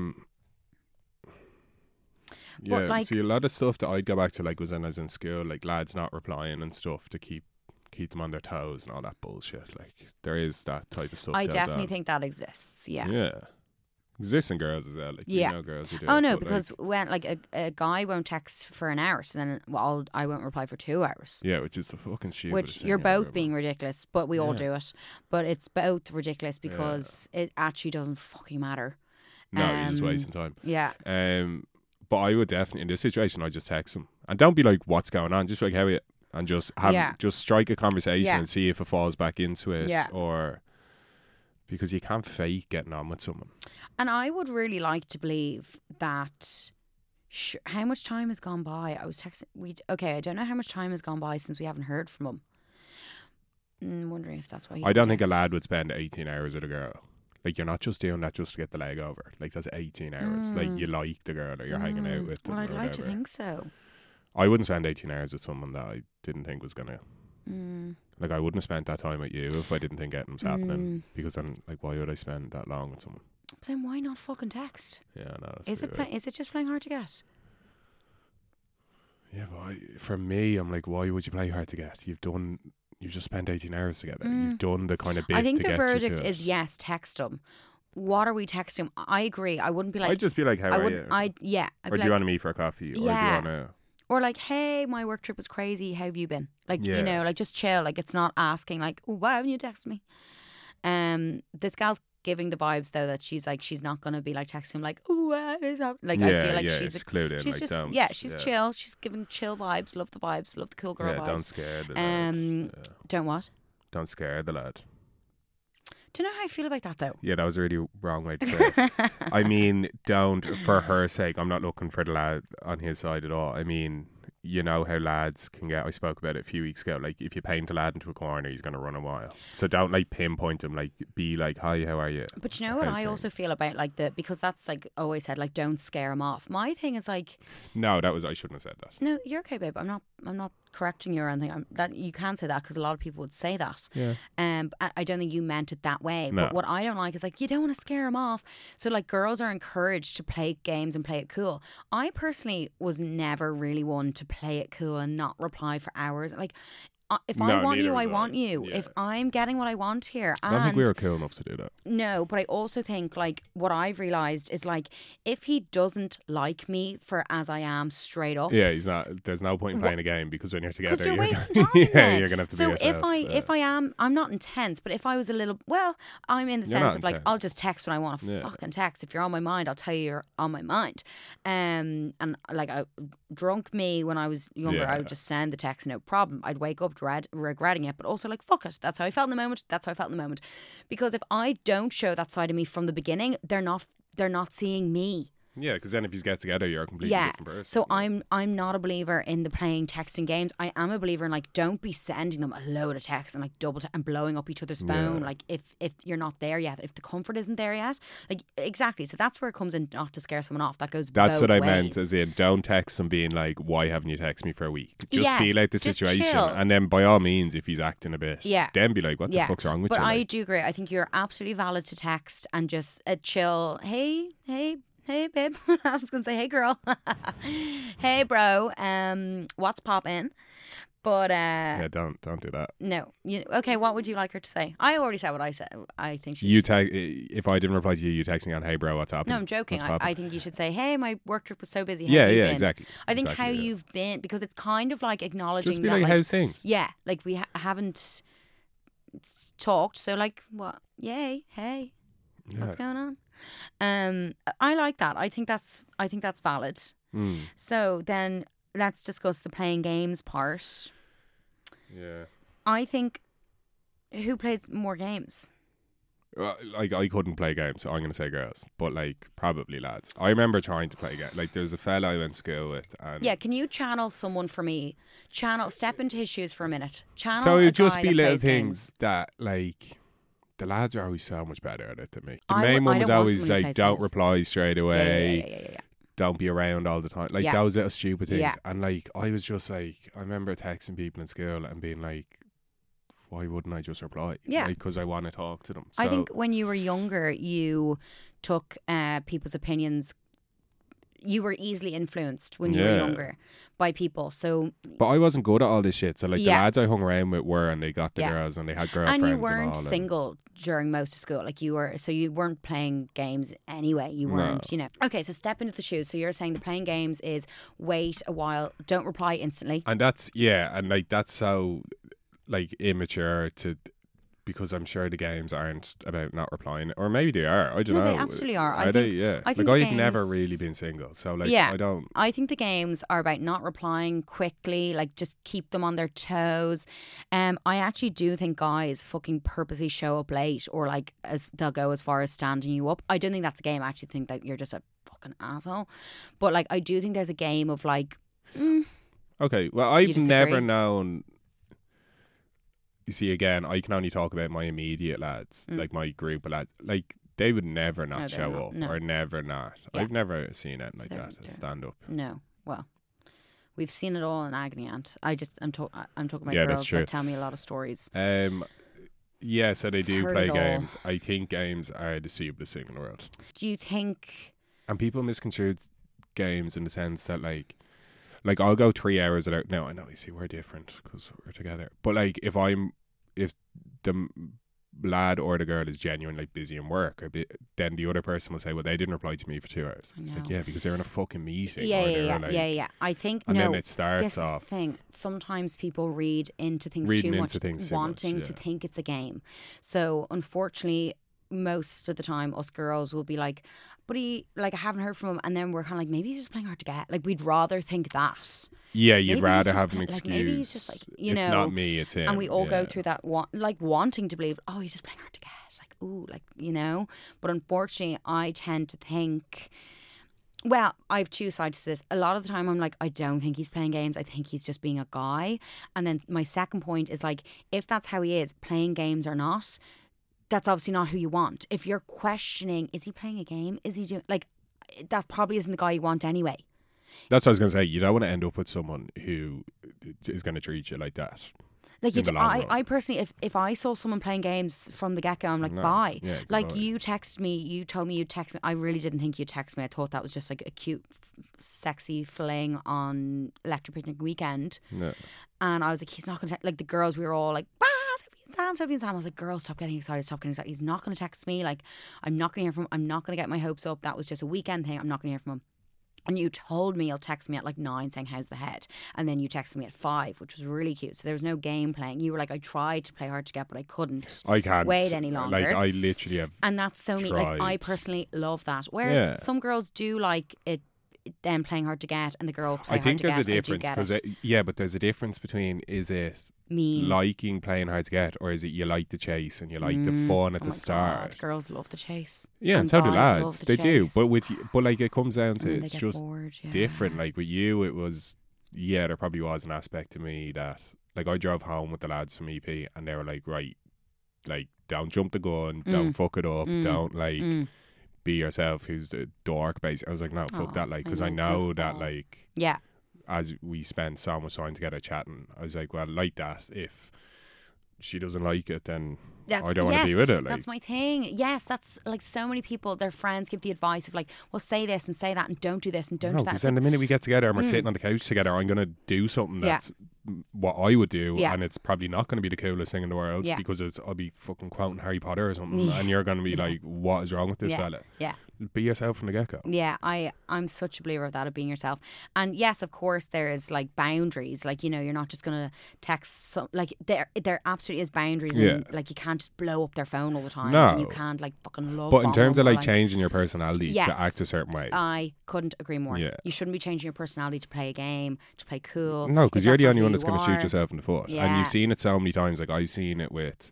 Speaker 2: Yeah,
Speaker 1: like-
Speaker 2: see, a lot of stuff that I'd go back to, like, was when I was in school, like lads not replying and stuff to keep them on their toes and all that bullshit. Like, there is that type of stuff.
Speaker 1: I
Speaker 2: goes
Speaker 1: definitely
Speaker 2: on.
Speaker 1: think that exists. Yeah.
Speaker 2: Yeah. Exists in girls as well. Like,
Speaker 1: Yeah.
Speaker 2: you know girls who do
Speaker 1: Oh
Speaker 2: it,
Speaker 1: no,
Speaker 2: but,
Speaker 1: because when like a guy won't text for an hour, so then I won't reply for 2 hours.
Speaker 2: yeah, which is the fucking stupidest
Speaker 1: Which
Speaker 2: thing
Speaker 1: you're
Speaker 2: ever,
Speaker 1: both being ridiculous, but we all
Speaker 2: Yeah.
Speaker 1: do it. But it's both ridiculous because it actually doesn't fucking matter.
Speaker 2: No, you're just
Speaker 1: Um,
Speaker 2: wasting time.
Speaker 1: Yeah.
Speaker 2: But I would definitely, in this situation, I just text them. And don't be like, what's going on? Just be like, how are you? And just just strike a conversation
Speaker 1: Yeah.
Speaker 2: and see if it falls back into it.
Speaker 1: Yeah.
Speaker 2: Or because you can't fake getting on with someone.
Speaker 1: And I would really like to believe that. How much time has gone by? I was texting. I don't know how much time has gone by since we haven't heard from him. I'm wondering if that's why.
Speaker 2: I don't think a lad would spend 18 hours with a girl. Like, you're not just doing that just to get the leg over. Like, that's 18 hours. Like, you like the girl or you're hanging out with them.
Speaker 1: Well, I'd
Speaker 2: or
Speaker 1: like to
Speaker 2: whatever.
Speaker 1: think so.
Speaker 2: I wouldn't spend 18 hours with someone that I didn't think was going to.
Speaker 1: Mm.
Speaker 2: Like, I wouldn't have spent that time with you if I didn't think anything was happening. Because then, like, why would I spend that long with someone?
Speaker 1: But then why not fucking text?
Speaker 2: Yeah, no. That's
Speaker 1: Is
Speaker 2: pretty weird.
Speaker 1: it just playing hard to get?
Speaker 2: Yeah, but for me, I'm like, why would you play hard to get? You've just spent 18 hours together. You've done the kind of bit
Speaker 1: I think
Speaker 2: to
Speaker 1: the
Speaker 2: get you
Speaker 1: verdict
Speaker 2: to
Speaker 1: is
Speaker 2: it.
Speaker 1: yes, text him. What are we texting? I agree. I wouldn't be like.
Speaker 2: I'd just be like, how
Speaker 1: I
Speaker 2: are
Speaker 1: wouldn't.
Speaker 2: you?
Speaker 1: I'd
Speaker 2: or do you
Speaker 1: like,
Speaker 2: want to meet for a coffee? Or do you
Speaker 1: Yeah.
Speaker 2: want to...
Speaker 1: or like, hey, my work trip was crazy. How have you been? Like,
Speaker 2: Yeah.
Speaker 1: you know, like just chill. Like, it's not asking like, oh, why haven't you texted me? This gal's giving the vibes though that she's not gonna be like texting him like, oh, what is happening? Like, I feel like she's
Speaker 2: it's clued in.
Speaker 1: she's
Speaker 2: like,
Speaker 1: just
Speaker 2: don't,
Speaker 1: she's chill. She's giving chill vibes. Love the vibes. Love the cool girl
Speaker 2: Yeah,
Speaker 1: vibes.
Speaker 2: don't scare the lad.
Speaker 1: Don't what?
Speaker 2: Don't scare the lad.
Speaker 1: Do you know how I feel about that though?
Speaker 2: Yeah, that was a really wrong way to say it. I mean, don't, for her sake, I'm not looking for the lad on his side at all. I mean, you know how lads can get, I spoke about it a few weeks ago, like if you paint a lad into a corner, he's going to run a mile. So don't like pinpoint him, like be like, hi, how are you?
Speaker 1: But you know what
Speaker 2: How's
Speaker 1: I
Speaker 2: things?
Speaker 1: also feel about like because that's like always said like don't scare him off. My thing is like
Speaker 2: No, I shouldn't have said that.
Speaker 1: no, you're okay, babe. I'm not correcting you or anything. That you can say that because a lot of people would say that.
Speaker 2: Yeah.
Speaker 1: I don't think you meant it that way.
Speaker 2: No.
Speaker 1: But what I don't like is like you don't want to scare him off. So like girls are encouraged to play games and play it cool. I personally was never really one to play it cool and not reply for hours. Like if I
Speaker 2: No,
Speaker 1: want
Speaker 2: neither
Speaker 1: you, I
Speaker 2: was I.
Speaker 1: want you.
Speaker 2: Yeah.
Speaker 1: If I'm getting what I want here,
Speaker 2: I don't think we were cool enough to do that.
Speaker 1: no, but I also think like what I've realised is like if he doesn't like me for as I am straight up.
Speaker 2: Yeah, he's not. There's no point in playing a game because when you're together,
Speaker 1: Because you're wasting
Speaker 2: gonna,
Speaker 1: time.
Speaker 2: yeah,
Speaker 1: then.
Speaker 2: you're gonna have to
Speaker 1: so
Speaker 2: be yourself.
Speaker 1: if I am, I'm not intense, but if I was a little, well, I'm in the
Speaker 2: You're
Speaker 1: sense
Speaker 2: not
Speaker 1: of like I'll
Speaker 2: intense.
Speaker 1: just text when I want to
Speaker 2: Yeah.
Speaker 1: fucking text. If you're on my mind, I'll tell you you're on my mind. And like drunk me when I was younger, I would
Speaker 2: Yeah.
Speaker 1: just send the text, no problem. I'd wake up regretting it, but also like fuck it. That's how I felt in the moment. That's how I felt in the moment. Because if I don't show that side of me from the beginning, they're not seeing me.
Speaker 2: Yeah, because then if you get together, you're a completely
Speaker 1: Yeah.
Speaker 2: different person.
Speaker 1: So
Speaker 2: yeah.
Speaker 1: I'm not a believer in the playing texting games. I am a believer in like don't be sending them a load of texts and like and blowing up each other's phone.
Speaker 2: Yeah.
Speaker 1: Like if you're not there yet, if the comfort isn't there yet, like exactly. So that's where it comes in, not to scare someone off. That goes.
Speaker 2: That's
Speaker 1: both
Speaker 2: what I
Speaker 1: ways.
Speaker 2: meant, as in, don't text him being like, why haven't you texted me for a week? Just
Speaker 1: Yes,
Speaker 2: feel out the
Speaker 1: just
Speaker 2: situation.
Speaker 1: chill.
Speaker 2: And then by all means, if he's acting a bit,
Speaker 1: Yeah.
Speaker 2: then be like, what the fuck's wrong with
Speaker 1: but
Speaker 2: you?
Speaker 1: I
Speaker 2: Like,
Speaker 1: do agree. I think you're absolutely valid to text and just chill. Hey, babe. I was gonna say, hey, girl. Hey, bro. What's poppin'? But
Speaker 2: yeah, don't do that.
Speaker 1: no. Okay. What would you like her to say? I already said what I said. I think she.
Speaker 2: You if I didn't reply to you, you text me on, hey bro, what's happening?
Speaker 1: No, I'm joking.
Speaker 2: What's poppin'?
Speaker 1: I think you should say, hey, my work trip was so busy. How
Speaker 2: yeah,
Speaker 1: have you
Speaker 2: yeah,
Speaker 1: been?
Speaker 2: exactly.
Speaker 1: I think
Speaker 2: Exactly,
Speaker 1: how
Speaker 2: yeah.
Speaker 1: you've been, because it's kind of like acknowledging
Speaker 2: Just be
Speaker 1: that,
Speaker 2: like,
Speaker 1: like,
Speaker 2: how's things?
Speaker 1: yeah, like we haven't. talked. So like, what? Yay, hey,
Speaker 2: Yeah.
Speaker 1: what's going on? I like that. I think that's valid. So then let's discuss the playing games part.
Speaker 2: Yeah.
Speaker 1: I think who plays more games?
Speaker 2: Like, I couldn't play games, so I'm going to say girls. But, like, probably lads. I remember trying to play games. Like, there's a fella I went to school with. And
Speaker 1: Yeah, can you channel someone for me? Step into his shoes for a minute. Channel
Speaker 2: so
Speaker 1: a
Speaker 2: it'd just
Speaker 1: guy
Speaker 2: be
Speaker 1: that
Speaker 2: little
Speaker 1: plays
Speaker 2: things
Speaker 1: games.
Speaker 2: that, like, the lads are always so much better at it than me. The
Speaker 1: I
Speaker 2: main one
Speaker 1: don't
Speaker 2: was
Speaker 1: want
Speaker 2: always,
Speaker 1: someone who
Speaker 2: like,
Speaker 1: plays
Speaker 2: don't
Speaker 1: games.
Speaker 2: reply straight away.
Speaker 1: Yeah.
Speaker 2: Don't be around all the time. Like,
Speaker 1: Yeah.
Speaker 2: those little stupid things.
Speaker 1: Yeah.
Speaker 2: And, like, I was just, like, I remember texting people in school and being like, why wouldn't I just reply?
Speaker 1: Yeah.
Speaker 2: Because I want to talk to them. So,
Speaker 1: I think when you were younger, you took people's opinions. You were easily influenced when you were
Speaker 2: Yeah.
Speaker 1: younger by people. So
Speaker 2: but I wasn't good at all this shit. So, like,
Speaker 1: Yeah.
Speaker 2: the lads I hung around with were, and they got the
Speaker 1: Yeah.
Speaker 2: girls, and they had girlfriends
Speaker 1: and you
Speaker 2: and
Speaker 1: weren't
Speaker 2: all. and-
Speaker 1: single during most of school. Like you were, so you weren't playing games anyway. You weren't, you know. Okay, so step into the shoes. So you're saying the playing games is wait a while, don't reply instantly.
Speaker 2: And that's, yeah, and, like, that's so, like, immature to, because I'm sure the games aren't about not replying, or maybe they are. I don't
Speaker 1: No,
Speaker 2: know.
Speaker 1: they absolutely are. I
Speaker 2: they?
Speaker 1: think-
Speaker 2: Yeah.
Speaker 1: I think
Speaker 2: like,
Speaker 1: the
Speaker 2: I've never
Speaker 1: games-
Speaker 2: really been single, so, like,
Speaker 1: Yeah.
Speaker 2: I don't.
Speaker 1: I think the games are about not replying quickly, like just keep them on their toes. I actually do think guys fucking purposely show up late, or like as they'll go as far as standing you up. I don't think that's a game. I actually think that you're just a fucking asshole. But like I do think there's a game of like,
Speaker 2: Okay, well, I've
Speaker 1: disagree?
Speaker 2: never known. You see, again, I can only talk about my immediate lads, like my group of lads. Like, they would never not
Speaker 1: No, they're
Speaker 2: show
Speaker 1: not,
Speaker 2: up,
Speaker 1: no.
Speaker 2: or never not.
Speaker 1: Yeah.
Speaker 2: I've never seen anything like
Speaker 1: They're-
Speaker 2: that.
Speaker 1: they're-
Speaker 2: Stand up.
Speaker 1: no. Well, we've seen it all in Agony Aunt. I'm talking about
Speaker 2: Yeah, that's
Speaker 1: girls
Speaker 2: true.
Speaker 1: that tell me a lot of stories.
Speaker 2: Yeah, so they do
Speaker 1: Heard
Speaker 2: play
Speaker 1: it all.
Speaker 2: games. I think games are the stupidest thing in the world.
Speaker 1: Do you think?
Speaker 2: And people misconstrue games in the sense that, like I'll go 3 hours without. No, I know. You see, we're different because we're together. But like, if the lad or the girl is genuinely like busy in work, then the other person will say, "Well, they didn't reply to me for 2 hours." It's like,
Speaker 1: know.
Speaker 2: yeah, because they're in a fucking meeting.
Speaker 1: Yeah,
Speaker 2: or
Speaker 1: yeah,
Speaker 2: they're
Speaker 1: yeah,
Speaker 2: like,
Speaker 1: yeah. I think
Speaker 2: And
Speaker 1: no.
Speaker 2: then it starts
Speaker 1: This
Speaker 2: off.
Speaker 1: is the thing. Sometimes people read into things
Speaker 2: Reading
Speaker 1: too
Speaker 2: into
Speaker 1: much,
Speaker 2: things too much,
Speaker 1: wanting to
Speaker 2: yeah.
Speaker 1: think it's a game. So unfortunately, most of the time, us girls will be like, "But I haven't heard from him," and then we're kind of like, "Maybe he's just playing hard to get." Like we'd rather think that.
Speaker 2: Yeah, you'd
Speaker 1: Maybe he's
Speaker 2: rather
Speaker 1: just
Speaker 2: have an
Speaker 1: play-
Speaker 2: excuse.
Speaker 1: like, maybe he's just like, you
Speaker 2: it's
Speaker 1: know,
Speaker 2: not me, it's him.
Speaker 1: And we all go
Speaker 2: yeah.
Speaker 1: through that, wanting to believe, oh, he's just playing hard to get. Like, ooh, like, you know. But unfortunately, I tend to think, well, I have two sides to this. A lot of the time, I'm like, I don't think he's playing games. I think he's just being a guy. And then my second point is like, if that's how he is, playing games or not, that's obviously not who you want. If you're questioning, is he playing a game? Is he doing, like, that probably isn't the guy you want anyway.
Speaker 2: That's what I was going to say. You don't want to end up with someone who is going to treat you like that.
Speaker 1: Like
Speaker 2: In the long run.
Speaker 1: I personally, if I saw someone playing games from the get go, I'm like,
Speaker 2: No.
Speaker 1: bye.
Speaker 2: Yeah,
Speaker 1: Like
Speaker 2: goodbye.
Speaker 1: you text me, you told me you'd text me. I really didn't think you'd text me. I thought that was just like a cute, sexy fling on Electric Picnic weekend.
Speaker 2: No.
Speaker 1: And I was like, he's not gonna like the girls. We were all like, Sophie and Sam. I was like, girls, stop getting excited. Stop getting excited. He's not gonna text me. Like, I'm not gonna hear from him. I'm not gonna get my hopes up. That was just a weekend thing. I'm not gonna hear from him. And you told me you'll text me at like 9 saying, how's the head? And then you texted me at 5, which was really cute. So there was no game playing. You were like, I tried to play hard to get, but I couldn't
Speaker 2: I can't
Speaker 1: wait any longer.
Speaker 2: Like, I literally have.
Speaker 1: And that's so neat. Like, I
Speaker 2: tried.
Speaker 1: personally love that. Whereas
Speaker 2: Yeah.
Speaker 1: some girls do like it, them playing hard to get, and the girl
Speaker 2: I
Speaker 1: playing
Speaker 2: think
Speaker 1: hard
Speaker 2: there's
Speaker 1: to
Speaker 2: a
Speaker 1: get.
Speaker 2: difference
Speaker 1: I do get it.
Speaker 2: but there's a difference between, is it
Speaker 1: Mean.
Speaker 2: liking playing hard to get, or is it you like the chase and you like the fun at
Speaker 1: Oh
Speaker 2: the
Speaker 1: my
Speaker 2: start?
Speaker 1: God, girls love the chase.
Speaker 2: Yeah, and so do
Speaker 1: guys love
Speaker 2: lads.
Speaker 1: the
Speaker 2: They do,
Speaker 1: chase.
Speaker 2: but like it comes down to
Speaker 1: And they
Speaker 2: it's
Speaker 1: get
Speaker 2: just
Speaker 1: bored, yeah.
Speaker 2: different. Like with you, it was there probably was an aspect to me that like I drove home with the lads from EP and they were like, right, like don't jump the gun, don't fuck it up, don't like be yourself who's the dork basically. I was like, no, fuck
Speaker 1: Aw,
Speaker 2: that, like,
Speaker 1: I
Speaker 2: because I
Speaker 1: know,
Speaker 2: know that
Speaker 1: aw.
Speaker 2: like
Speaker 1: Yeah.
Speaker 2: as we spent so much time together chatting, I was like, well, like that, if she doesn't like it, then I don't want to be with it. Like,
Speaker 1: That's my thing. Yes, that's like so many people, their friends give the advice of like, well, say this and say that and don't do this and don't
Speaker 2: no,
Speaker 1: do that.
Speaker 2: because
Speaker 1: It's
Speaker 2: then
Speaker 1: like,
Speaker 2: the minute we get together and we're sitting on the couch together, I'm going to do something
Speaker 1: Yeah.
Speaker 2: that's what I would do,
Speaker 1: Yeah.
Speaker 2: and it's probably not going to be the coolest thing in the world
Speaker 1: Yeah.
Speaker 2: because I'll be fucking quoting Harry Potter or something,
Speaker 1: Yeah.
Speaker 2: and you're going to be
Speaker 1: Yeah.
Speaker 2: like, what is wrong with this
Speaker 1: Yeah.
Speaker 2: fella?
Speaker 1: Yeah.
Speaker 2: Be yourself from the get-go.
Speaker 1: Yeah, I'm such a believer of that, of being yourself. And yes, of course, there is like boundaries. Like, you know, you're not just gonna text like there absolutely is boundaries.
Speaker 2: Yeah.
Speaker 1: And like you can't just blow up their phone all the time.
Speaker 2: No.
Speaker 1: And you can't like fucking love.
Speaker 2: But in
Speaker 1: bomb
Speaker 2: terms of
Speaker 1: them or,
Speaker 2: like changing your personality
Speaker 1: Yes.
Speaker 2: to act a certain way,
Speaker 1: I couldn't agree more.
Speaker 2: Yeah.
Speaker 1: You shouldn't be changing your personality to play a game, to play cool.
Speaker 2: no, because
Speaker 1: if
Speaker 2: you're
Speaker 1: that's
Speaker 2: the
Speaker 1: not
Speaker 2: only
Speaker 1: who
Speaker 2: one that's
Speaker 1: you
Speaker 2: going to shoot
Speaker 1: are.
Speaker 2: yourself in the foot, and
Speaker 1: Yeah.
Speaker 2: you've seen it so many times. Like I've seen it with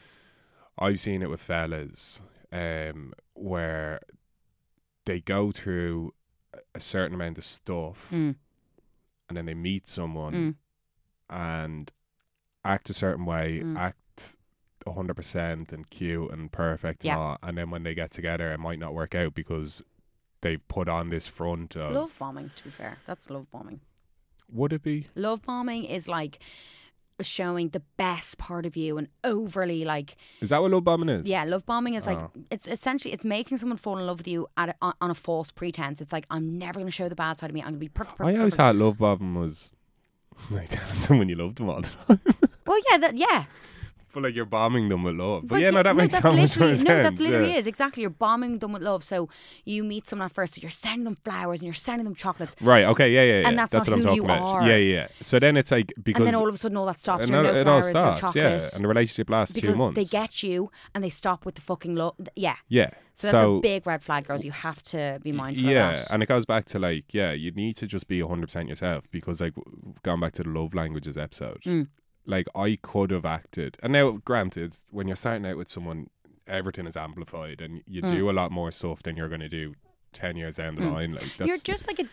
Speaker 2: fellas, where they go through a certain amount of stuff,
Speaker 1: Mm.
Speaker 2: and then they meet someone
Speaker 1: Mm.
Speaker 2: and act a certain way,
Speaker 1: Mm.
Speaker 2: act 100% and cute and perfect
Speaker 1: Yeah.
Speaker 2: and all, and then when they get together, it might not work out because they've put on this front of.
Speaker 1: Love bombing, to be fair. That's love bombing.
Speaker 2: Would it be?
Speaker 1: Love bombing is like showing the best part of you and overly like.
Speaker 2: Is that what love bombing is?
Speaker 1: Yeah, love bombing is like
Speaker 2: Oh.
Speaker 1: it's essentially it's making someone fall in love with you on a false pretense. It's like, I'm never going to show the bad side of me. I'm going to be perfect.
Speaker 2: I always thought love bombing was like telling someone you loved them all the time.
Speaker 1: Well, yeah.
Speaker 2: But like you're bombing them with love. But
Speaker 1: But
Speaker 2: yeah, no, that makes
Speaker 1: that's
Speaker 2: so much more
Speaker 1: literally-
Speaker 2: sense.
Speaker 1: No, that's literally
Speaker 2: yeah.
Speaker 1: is exactly. You're bombing them with love. So you meet someone at first, so you're sending them flowers and you're sending them chocolates,
Speaker 2: Right, okay, yeah.
Speaker 1: And that's
Speaker 2: what
Speaker 1: not
Speaker 2: I'm
Speaker 1: who
Speaker 2: talking
Speaker 1: you
Speaker 2: about.
Speaker 1: are.
Speaker 2: Yeah. So then it's like because
Speaker 1: and then all of a sudden all that stops.
Speaker 2: and
Speaker 1: There are no
Speaker 2: it all
Speaker 1: flowers, no
Speaker 2: stops,
Speaker 1: chocolate.
Speaker 2: yeah. And the relationship lasts
Speaker 1: because
Speaker 2: 2 months.
Speaker 1: they get you and they stop with the fucking love. Yeah.
Speaker 2: Yeah.
Speaker 1: So that's a big red flag, girls. You have to be mindful of
Speaker 2: yeah,
Speaker 1: that.
Speaker 2: and it goes back to like, yeah, you need to just be 100% yourself because like going back to the love languages episode, like I could have acted, and now granted, when you're starting out with someone, everything is amplified, and you do a lot more stuff than you're going to do 10 years down the line. Like that's,
Speaker 1: You're just like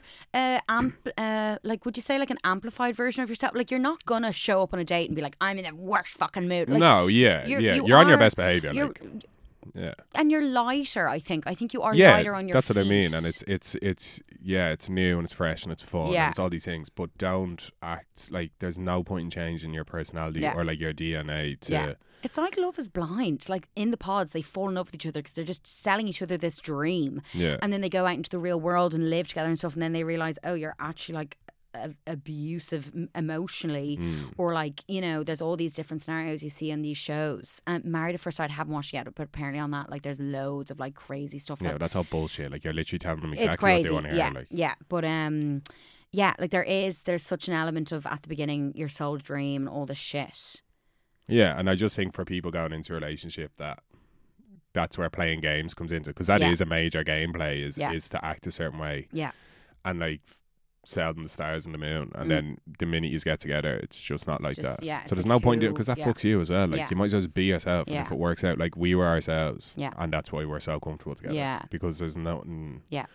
Speaker 1: like, would you say like an amplified version of yourself? Like, you're not gonna show up on a date and be like, I'm in the worst fucking mood. Like,
Speaker 2: no, yeah,
Speaker 1: you're- you
Speaker 2: you're on your
Speaker 1: are-
Speaker 2: best behavior,
Speaker 1: you're-
Speaker 2: like, yeah.
Speaker 1: and you're lighter. I think you are
Speaker 2: Yeah,
Speaker 1: lighter on your
Speaker 2: that's
Speaker 1: feet.
Speaker 2: what I mean, and it's yeah, it's new and it's fresh and it's fun
Speaker 1: Yeah.
Speaker 2: and it's all these things, but don't act like there's no point in changing your personality
Speaker 1: Yeah.
Speaker 2: or like your DNA to.
Speaker 1: Yeah. It's like Love is Blind. Like in the pods, they fall in love with each other because they're just selling each other this dream.
Speaker 2: Yeah.
Speaker 1: And then they go out into the real world and live together and stuff. And then they realize, oh, you're actually like abusive emotionally, or like, you know, there's all these different scenarios you see on these shows. Married at First Sight, I haven't watched yet, but apparently on that, like, there's loads of like crazy stuff.
Speaker 2: Yeah,
Speaker 1: that
Speaker 2: that's all bullshit. Like you're literally telling them
Speaker 1: it's
Speaker 2: exactly what
Speaker 1: crazy.
Speaker 2: they want to hear.
Speaker 1: Yeah,
Speaker 2: Like,
Speaker 1: yeah. But yeah, like there's such an element of at the beginning your soul dream and all this shit.
Speaker 2: yeah, and I just think for people going into a relationship that's where playing games comes into, because that
Speaker 1: Yeah.
Speaker 2: is a major gameplay is
Speaker 1: Yeah.
Speaker 2: is to act a certain way
Speaker 1: Yeah.
Speaker 2: and like sell them the stars and the moon, and then the minute you get together, it's just not like
Speaker 1: just-
Speaker 2: that.
Speaker 1: yeah,
Speaker 2: so
Speaker 1: it's
Speaker 2: there's
Speaker 1: like
Speaker 2: no point in it
Speaker 1: who-
Speaker 2: because that
Speaker 1: yeah.
Speaker 2: fucks you as well. Like
Speaker 1: Yeah.
Speaker 2: you might as well just be yourself, and if
Speaker 1: Yeah.
Speaker 2: it works out, like we were ourselves,
Speaker 1: Yeah.
Speaker 2: and that's why we're so comfortable together.
Speaker 1: Yeah.
Speaker 2: because there's nothing.
Speaker 1: Yeah.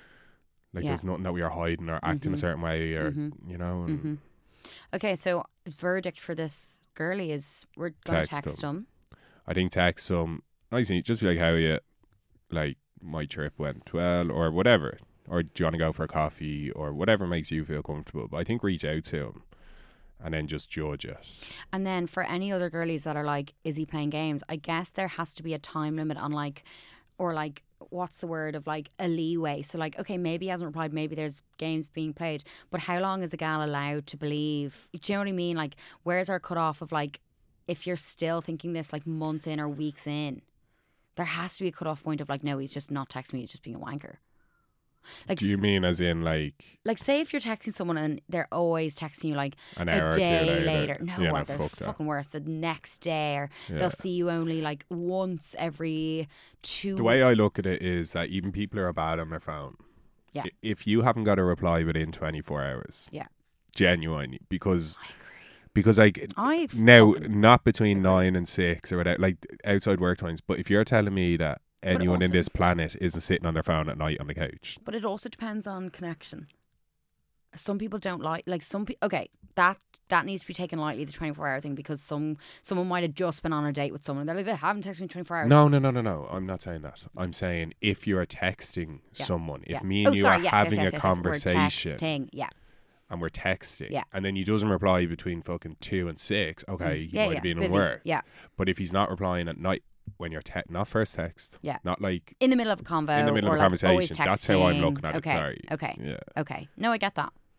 Speaker 2: Like
Speaker 1: Yeah.
Speaker 2: there's nothing that we are hiding or acting a certain way, or you know. And
Speaker 1: Okay, so verdict for this girlie is we're going to
Speaker 2: Text
Speaker 1: text them.
Speaker 2: I think text some nice and just be like, how are you? Like, my trip went well, or whatever. Or do you want to go for a coffee, or whatever makes you feel comfortable. But I think reach out to him and then just judge it.
Speaker 1: And then for any other girlies that are like, is he playing games? I guess there has to be a time limit on like, or like, what's the word of like a leeway? So like, okay, maybe he hasn't replied, maybe there's games being played, but how long is a gal allowed to believe? Do you know what I mean? Like, where's our cutoff of like, if you're still thinking this like months in or weeks in, there has to be a cutoff point of like, no, he's just not texting me, he's just being a wanker. Like,
Speaker 2: Do you mean as in like
Speaker 1: say if you're texting someone and they're always texting you like
Speaker 2: an hour
Speaker 1: a
Speaker 2: or two
Speaker 1: day
Speaker 2: later?
Speaker 1: No,
Speaker 2: Yeah,
Speaker 1: well,
Speaker 2: no,
Speaker 1: they're
Speaker 2: fuck that.
Speaker 1: fucking worse. The next day, or
Speaker 2: Yeah.
Speaker 1: they'll see you only like once every 2
Speaker 2: The way I look at it is that even people who are bad on their phone,
Speaker 1: Yeah.
Speaker 2: if you haven't got a reply within 24 hours,
Speaker 1: Yeah.
Speaker 2: genuinely, because
Speaker 1: I agree.
Speaker 2: because like
Speaker 1: I
Speaker 2: now
Speaker 1: fucking
Speaker 2: not between 9 and 6 or whatever, like outside work times, but if you're telling me that anyone in
Speaker 1: also-
Speaker 2: this planet isn't sitting on their phone at night on the couch,
Speaker 1: But it also depends on connection. Some people don't like some people. Okay, that needs to be taken lightly, the 24-hour thing, because someone might have just been on a date with someone. They're like, they haven't texted me 24 hours.
Speaker 2: no, I'm not saying that. I'm saying if you are texting someone, if me and you are having a conversation
Speaker 1: We're texting. Yeah.
Speaker 2: and we're texting,
Speaker 1: Yeah.
Speaker 2: and then he doesn't reply between fucking 2 and 6, okay, he might have been in
Speaker 1: busy.
Speaker 2: work.
Speaker 1: Yeah.
Speaker 2: But if he's not replying at night when you're not first text,
Speaker 1: Yeah.
Speaker 2: not like
Speaker 1: In the middle of a convo.
Speaker 2: in the middle
Speaker 1: or
Speaker 2: of a
Speaker 1: like always
Speaker 2: conversation, that's how I'm
Speaker 1: texting.
Speaker 2: looking at it.
Speaker 1: Okay,
Speaker 2: Sorry.
Speaker 1: Okay.
Speaker 2: Yeah.
Speaker 1: Okay. No, I get that.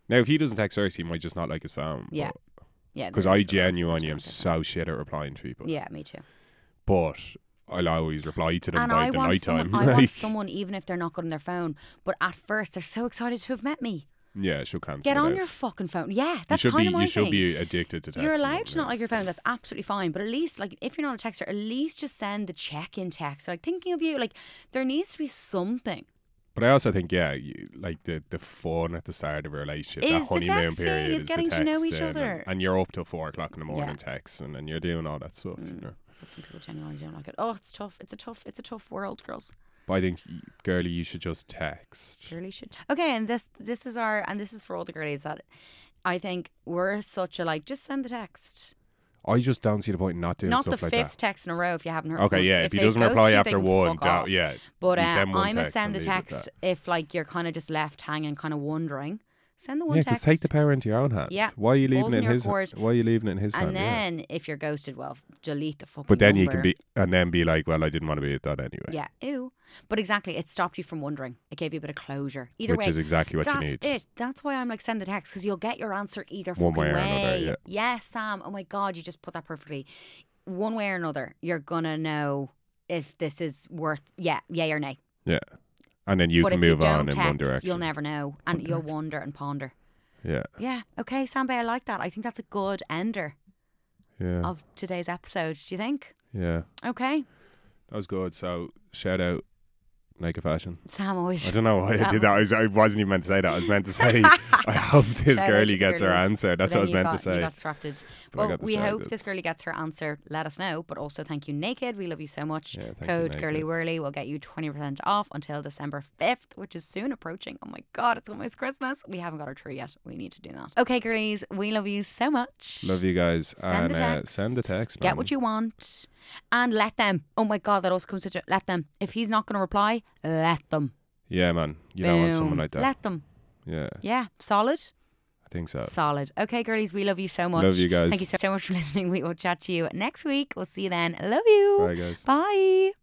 Speaker 2: Now, if he doesn't text first, he might just not like his phone.
Speaker 1: Yeah. Yeah.
Speaker 2: Because I genuinely am so shit at replying to people.
Speaker 1: Yeah, me too.
Speaker 2: But I'll always reply to them
Speaker 1: And
Speaker 2: by
Speaker 1: I
Speaker 2: the
Speaker 1: want
Speaker 2: night time.
Speaker 1: someone, I want someone, even if they're not good on their phone, but at first they're so excited to have met me.
Speaker 2: Yeah, she'll cancel
Speaker 1: Get
Speaker 2: it
Speaker 1: on
Speaker 2: out.
Speaker 1: your fucking phone. Yeah, that's kind of my
Speaker 2: You should
Speaker 1: thing.
Speaker 2: be addicted to texting.
Speaker 1: You're allowed to not like your phone. That's absolutely fine. But at least, like, if you're not a texter, at least just send the check-in text. Like, thinking of you. Like, there needs to be something.
Speaker 2: But I also think, like the fun at the start of a relationship, that
Speaker 1: Is the
Speaker 2: honeymoon
Speaker 1: texting,
Speaker 2: period,
Speaker 1: is
Speaker 2: is
Speaker 1: getting
Speaker 2: the
Speaker 1: to know each
Speaker 2: texting,
Speaker 1: other.
Speaker 2: and you're up till 4 o'clock in the morning
Speaker 1: Yeah.
Speaker 2: texting, and you're doing all that stuff. You know?
Speaker 1: But some people genuinely don't like it. Oh, it's tough. It's a tough world, girls.
Speaker 2: But I think, girlie, you should just text.
Speaker 1: Surely should. Okay, and this is for all the girlies that I think we're such a like. Just send the text.
Speaker 2: I just don't see the point in not doing
Speaker 1: Not the
Speaker 2: stuff like
Speaker 1: fifth
Speaker 2: that.
Speaker 1: text in a row if you haven't heard.
Speaker 2: Okay,
Speaker 1: from
Speaker 2: yeah.
Speaker 1: them.
Speaker 2: If he
Speaker 1: they
Speaker 2: doesn't
Speaker 1: ghosted
Speaker 2: reply
Speaker 1: you,
Speaker 2: after
Speaker 1: they can
Speaker 2: one,
Speaker 1: fuck off.
Speaker 2: yeah.
Speaker 1: But
Speaker 2: you send one
Speaker 1: I'm a
Speaker 2: text
Speaker 1: send
Speaker 2: and
Speaker 1: the
Speaker 2: leave it at
Speaker 1: text
Speaker 2: that.
Speaker 1: if like you're kind of just left hanging, kind of wondering. Send the one
Speaker 2: Yeah, because
Speaker 1: text.
Speaker 2: take the power into your own hands.
Speaker 1: Yeah.
Speaker 2: Why are you
Speaker 1: Balls
Speaker 2: leaving it
Speaker 1: in
Speaker 2: in
Speaker 1: your
Speaker 2: his?
Speaker 1: court.
Speaker 2: Why are you leaving it in his
Speaker 1: And
Speaker 2: hand? Yeah.
Speaker 1: then if you're ghosted, well, delete the fucking.
Speaker 2: But then you
Speaker 1: number.
Speaker 2: can be, and then be like, well, I didn't want to be with that anyway.
Speaker 1: Yeah, ew. But exactly, it stopped you from wondering. It gave you a bit of closure. Either
Speaker 2: Which
Speaker 1: way,
Speaker 2: is exactly what you
Speaker 1: that's
Speaker 2: need.
Speaker 1: it. That's why I'm like, send the text, because you'll get your answer either
Speaker 2: One
Speaker 1: fucking
Speaker 2: way or another, yeah.
Speaker 1: Yes, Sam. Oh my God, you just put that perfectly. One way or another, you're gonna know if this is worth yay or nay.
Speaker 2: Yeah. And then you
Speaker 1: But
Speaker 2: can
Speaker 1: if you
Speaker 2: move
Speaker 1: don't
Speaker 2: on in
Speaker 1: text,
Speaker 2: one direction.
Speaker 1: you'll never know, and you'll wonder and ponder.
Speaker 2: Yeah.
Speaker 1: Yeah. Okay, Sambe, I like that. I think that's a good ender
Speaker 2: Yeah.
Speaker 1: of today's episode. Do you think?
Speaker 2: Yeah.
Speaker 1: Okay.
Speaker 2: That was good. So, shout out Naked Fashion.
Speaker 1: Sam always.
Speaker 2: I don't know why I
Speaker 1: Sam-
Speaker 2: did that. I wasn't even meant to say that. I was meant to say, I hope this
Speaker 1: Shout out
Speaker 2: girlie
Speaker 1: to
Speaker 2: gets her
Speaker 1: girlies.
Speaker 2: answer. That's
Speaker 1: But
Speaker 2: what I was
Speaker 1: then
Speaker 2: meant to
Speaker 1: You
Speaker 2: say.
Speaker 1: got distracted.
Speaker 2: But I
Speaker 1: Well,
Speaker 2: got
Speaker 1: we hope
Speaker 2: distracted.
Speaker 1: this girlie gets her answer. Let us know. But also, thank you, Naked. We love you so much.
Speaker 2: Yeah, thank you,
Speaker 1: Code
Speaker 2: Naked.
Speaker 1: Girly Whirly will get you 20% off until December 5th, which is soon approaching. Oh my God, it's almost Christmas. We haven't got our tree yet. We need to do that. Okay, girlies, we love you so much.
Speaker 2: Love you guys.
Speaker 1: Send the
Speaker 2: and
Speaker 1: text.
Speaker 2: send the text, man.
Speaker 1: Get what you want and let them. Oh my God, that also comes to let them. If he's not going to reply, let them.
Speaker 2: Yeah, man. You don't want someone
Speaker 1: Boom.
Speaker 2: like that.
Speaker 1: Let them.
Speaker 2: Yeah,
Speaker 1: Yeah, solid.
Speaker 2: I think so.
Speaker 1: Solid. Okay, girlies, we love you so much.
Speaker 2: Love you guys.
Speaker 1: Thank you so much for listening. We will chat to you next week. We'll see you then. Love you.
Speaker 2: Bye, guys.
Speaker 1: Bye.